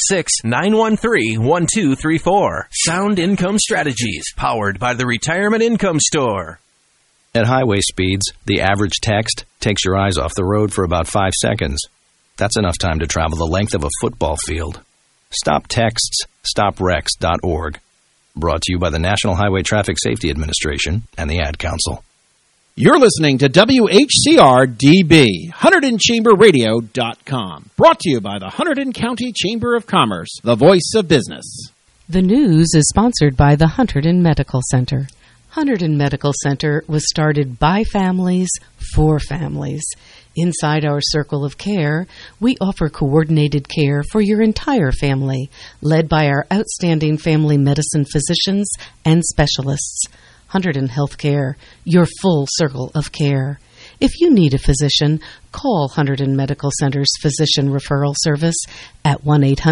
866-913-1234. Sound Income Strategies, powered by the Retirement Income Store. At highway speeds, the average text takes your eyes off the road for about 5 seconds. That's enough time to travel the length of a football field. Stop texts, stopwrecks.org. Brought to you by the National Highway Traffic Safety Administration and the Ad Council. You're listening to WHCR-DB, HunterdonChamberRadio.com. Brought to you by the Hunterdon County Chamber of Commerce, the voice of business. The news is sponsored by the Hunterdon Medical Center. Hunterdon Medical Center was started by families for families. Inside our circle of care, we offer coordinated care for your entire family, led by our outstanding family medicine physicians and specialists. Hunterdon Healthcare, your full circle of care. If you need a physician, call Hunterdon Medical Center's Physician Referral Service at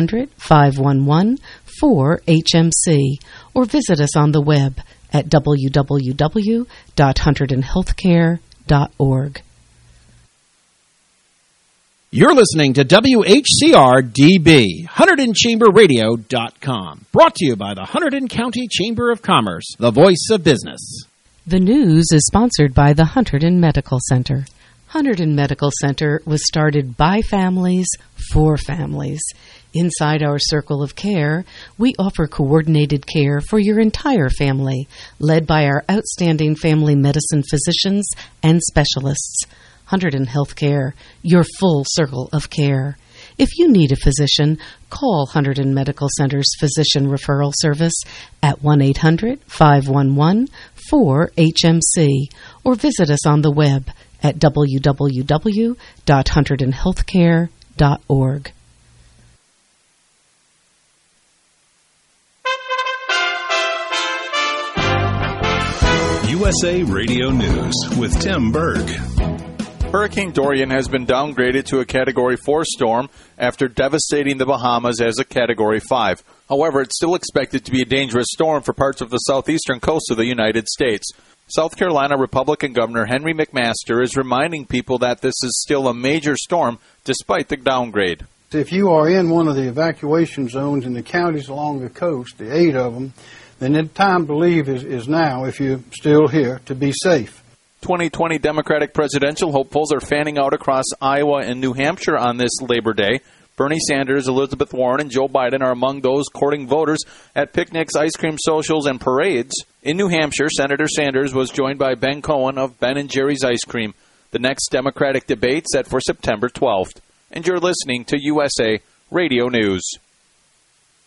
1-800-511-4HMC or visit us on the web at www.hunterdonhealthcare.org. You're listening to WHCR-DB, HunterdonChamberRadio.com. Brought to you by the Hunterdon County Chamber of Commerce, the voice of business. The news is sponsored by the Hunterdon Medical Center. Hunterdon Medical Center was started by families for families. Inside our circle of care, we offer coordinated care for your entire family, led by our outstanding family medicine physicians and specialists. Hunterdon Healthcare, your full circle of care. If you need a physician, call Hunterdon Medical Center's Physician Referral Service at 1-800-511-4HMC or visit us on the web at www.hunterdonhealthcare.org. USA Radio News with Tim Berg. Hurricane Dorian has been downgraded to a Category 4 storm after devastating the Bahamas as a Category 5. However, it's still expected to be a dangerous storm for parts of the southeastern coast of the United States. South Carolina Republican Governor Henry McMaster is reminding people that this is still a major storm despite the downgrade. If you are in one of the evacuation zones in the counties along the coast, the 8 of them, then the time to leave is now, if you're still here, to be safe. 2020 Democratic presidential hopefuls are fanning out across Iowa and New Hampshire on this Labor Day. Bernie Sanders, Elizabeth Warren, and Joe Biden are among those courting voters at picnics, ice cream socials, and parades. In New Hampshire, Senator Sanders was joined by Ben Cohen of Ben & Jerry's Ice Cream. The next Democratic debate set for September 12th. And you're listening to USA Radio News.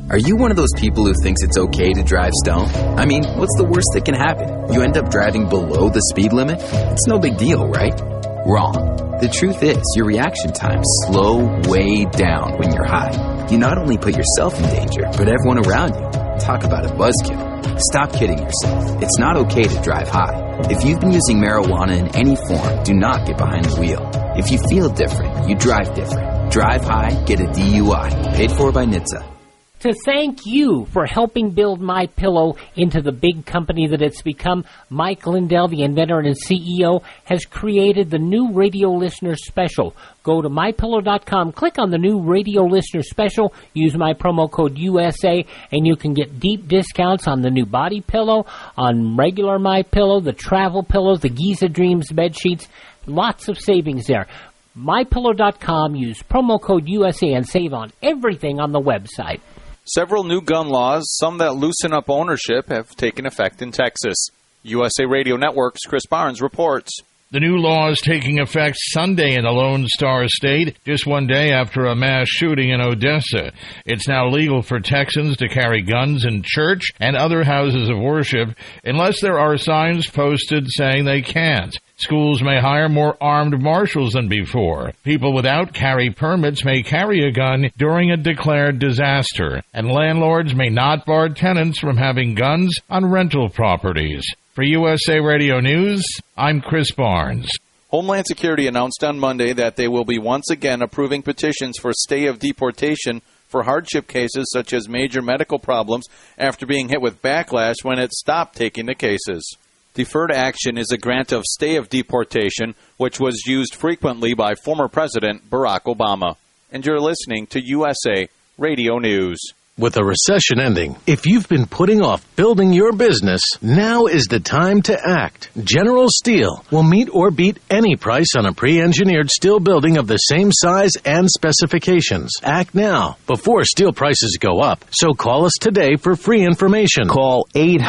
Are you one of those people who thinks it's okay to drive stoned? I mean, what's the worst that can happen? You end up driving below the speed limit? It's no big deal, right? Wrong. The truth is, your reaction times slow way down when you're high. You not only put yourself in danger, but everyone around you. Talk about a buzzkill. Stop kidding yourself. It's not okay to drive high. If you've been using marijuana in any form, do not get behind the wheel. If you feel different, you drive different. Drive high, get a DUI. Paid for by NHTSA. To thank you for helping build MyPillow into the big company that it's become, Mike Lindell, the inventor and CEO, has created the new radio listener special. Go to MyPillow.com, click on the new radio listener special, use my promo code USA, and you can get deep discounts on the new body pillow, on regular MyPillow, the travel pillows, the Giza Dreams bed sheets. Lots of savings there. MyPillow.com, use promo code USA and save on everything on the website. Several new gun laws, some that loosen up ownership, have taken effect in Texas. USA Radio Network's Chris Barnes reports. The new law is taking effect Sunday in the Lone Star State, just one day after a mass shooting in Odessa. It's now legal for Texans to carry guns in church and other houses of worship unless there are signs posted saying they can't. Schools may hire more armed marshals than before. People without carry permits may carry a gun during a declared disaster. And landlords may not bar tenants from having guns on rental properties. For USA Radio News, I'm Chris Barnes. Homeland Security announced on Monday that they will be once again approving petitions for stay of deportation for hardship cases such as major medical problems after being hit with backlash when it stopped taking the cases. Deferred action is a grant of stay of deportation, which was used frequently by former President Barack Obama. And you're listening to USA Radio News. With a recession ending, if you've been putting off building your business, now is the time to act. General Steel will meet or beat any price on a pre-engineered steel building of the same size and specifications. Act now, before steel prices go up. So call us today for free information. Call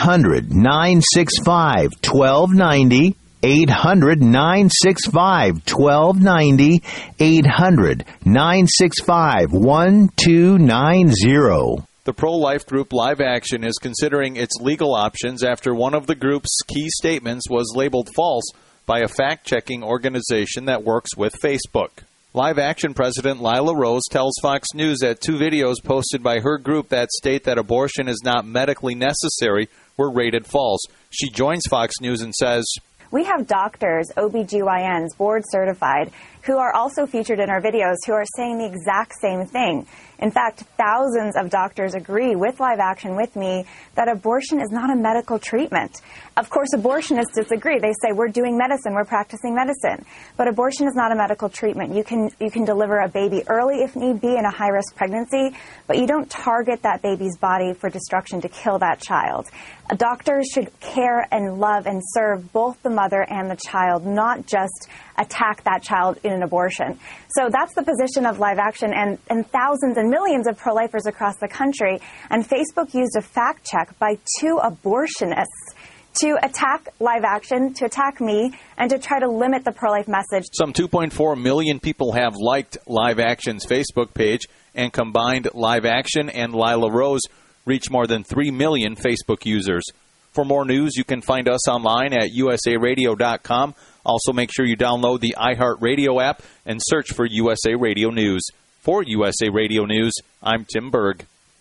800-965-1290. 800-965-1290, 800-965-1290. The pro-life group Live Action is considering its legal options after one of the group's key statements was labeled false by a fact-checking organization that works with Facebook. Live Action President Lila Rose tells Fox News that 2 videos posted by her group that state that abortion is not medically necessary were rated false. She joins Fox News and says, "We have doctors, OBGYNs, board certified, who are also featured in our videos who are saying the exact same thing. In fact, thousands of doctors agree with Live Action with me that abortion is not a medical treatment. Of course, abortionists disagree. They say we're doing medicine, we're practicing medicine. But abortion is not a medical treatment. You can deliver a baby early if need be in a high-risk pregnancy, but you don't target that baby's body for destruction to kill that child. Doctors should care and love and serve both the mother and the child, not just attack that child in an abortion." So that's the position of Live Action and thousands and millions of pro-lifers across the country. And Facebook used a fact check by 2 abortionists to attack Live Action, to attack me, and to try to limit the pro-life message. Some 2.4 million people have liked Live Action's Facebook page, and combined Live Action and Lila Rose reach more than 3 million Facebook users. For more news, you can find us online at usaradio.com. Also, make sure you download the iHeartRadio app and search for USA Radio News. For USA Radio News, I'm Tim Berg.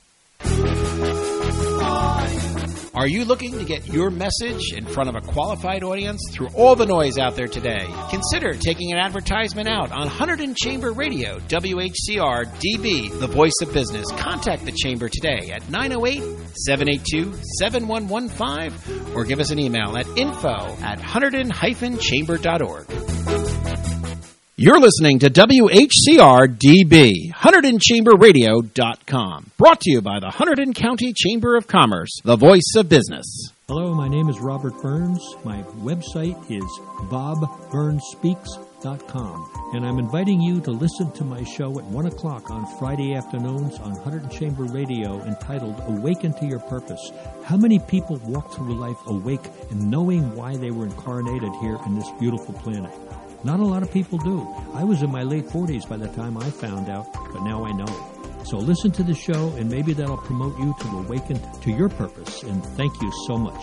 Are you looking to get your message in front of a qualified audience through all the noise out there today? Consider taking an advertisement out on Hunterdon Chamber Radio, WHCR DB, the voice of business. Contact the Chamber today at 908-782-7115 or give us an email at info@hunterdon-chamber.org. You're listening to WHCR DB, HunterdonChamberRadio.com. Brought to you by the Hunterdon County Chamber of Commerce, the voice of business. Hello, my name is Robert Burns. My website is BobBurnsSpeaks.com. And I'm inviting you to listen to my show at 1 o'clock on Friday afternoons on Hunterdon Chamber Radio entitled Awaken to Your Purpose. How many people walk through life awake and knowing why they were incarnated here in this beautiful planet? Not a lot of people do. I was in my late 40s by the time I found out, but now I know. So listen to the show, and maybe that'll promote you to awaken to your purpose. And thank you so much.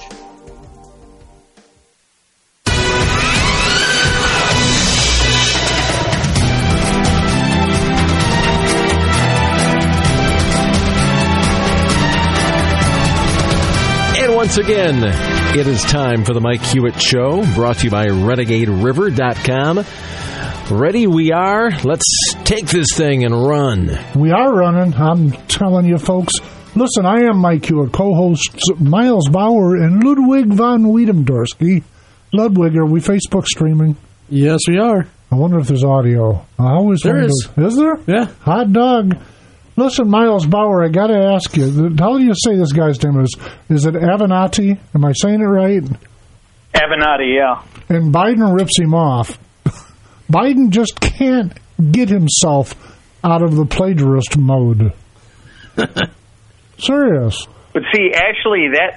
And once again, it is time for the Mike Hewitt Show, brought to you by RenegadeRiver.com. Ready we are. Let's take this thing and run. We are running. I'm telling you, folks. Listen, I am Mike Hewitt, co-hosts Miles Bauer and Ludwig von Wiedemdorski. Ludwig, are we Facebook streaming? Yes, we are. I wonder if there's audio. I always there wonder. Is there? Yeah. Hot dog. Listen, Miles Bauer, I got to ask you, how do you say this guy's name is? Is it Avenatti? Am I saying it right? Avenatti, yeah. And Biden rips him off. Biden just can't get himself out of the plagiarist mode. Serious. But see, actually, that